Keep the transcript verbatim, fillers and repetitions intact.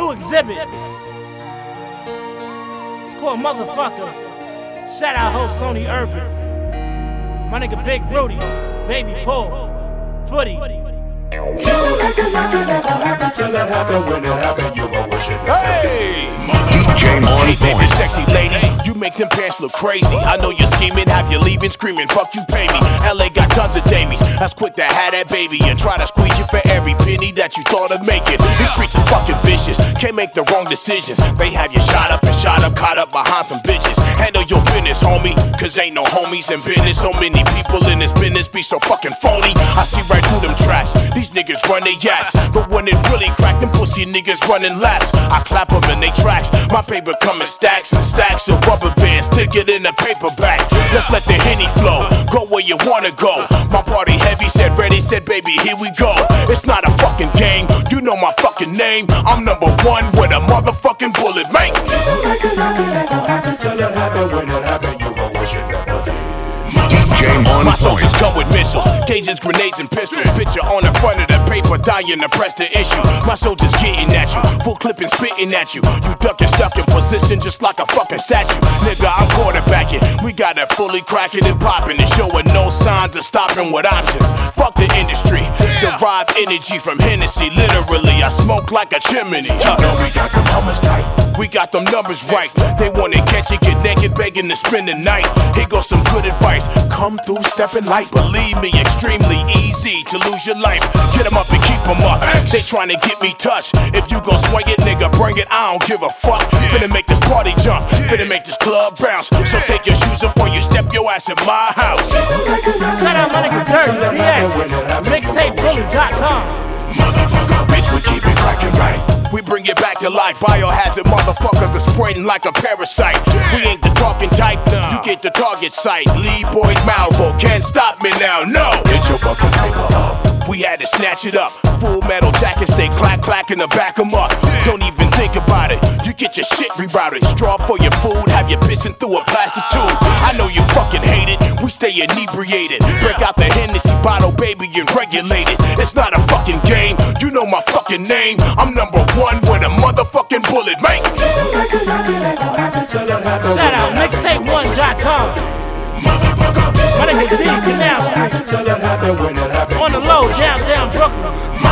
New exhibit. It's called Motherfucker. Shout out host Sony Urban. My nigga Big Rudy, Baby Paul, Footy. You make it like it never happened till it happened. When it happened, you gon' wish it never Hey, did. J Money, baby, sexy lady, you make them pants look crazy. I know you're scheming, have you leaving, screaming, fuck you, pay me. L A got tons of damies, that's quick to have that baby and try to squeeze you for every penny that you thought of making. These streets is fucking vicious, can't make the wrong decisions. They have you shot up and shot up, caught up behind some bitches. Handle your business, homie, cause ain't no homies in business. So many people in this business be so fucking phony. I see right through them traps. These niggas run their yaps, but when it really crack, them pussy niggas running laps. I clap them in they tracks. My paper come in stacks and stacks of rubber bands. Stick it in the paperback. Let's let the Henny flow. Go where you wanna go. My party heavy, said ready, said baby, here we go. It's not a fucking game. You know my fucking name. I'm number one with a motherfucking bullet, man. You make it like it never happened till it happened. When it happened, you gon' wish it never did. My soldiers come with missiles, gauges, grenades, and pistols. Picture on the front of the paper, dying to press the issue. My soldiers getting at you, full clip and spitting at you. You ducking, stuck in position just like a fucking statue. Nigga, I'm quarterbacking. We got it fully cracking and popping and showing no signs of stopping with options. Fuck the industry, derive energy from Hennessy. Literally, I smoke like a chimney. You know we got them numbers tight. We got them numbers right. They wanna catch it, get naked, begging to spend the night. Here goes some good advice. Come through stepping light. Believe me, extremely easy to lose your life. Get them up and keep them up. They trying to get me touched. If you gon' swing it, nigga, bring it. I don't give a fuck. Finna make this party jump. Finna make this club bounce. So take your shoes off before you step your ass in my house. Shout out my nigga Dirty, D X, mixtape bully dot com. Motherfucker, bitch, we keep it cracking right. We bring it back to life. Biohazard motherfuckers are spreading like a parasite. We ain't the talking type, you get the target sight. Lead boys Malvo, can't stop me now, no. Get your fucking paper up. We had to snatch it up. Full metal jackets, they clack clack in the back 'em up. Don't even think about it. You get your shit rerouted. Straw for your food, have you pissing through a plastic tube. I know you fucking hate it. We stay inebriated. Break out the Hennessy bottle, baby, and regulate it. It's not a fucking game. You know my fucking name. I'm number one with a motherfucking bullet, man. Shout out mixtape one dot com. My nigga D Canal Street. On the low, downtown Brooklyn.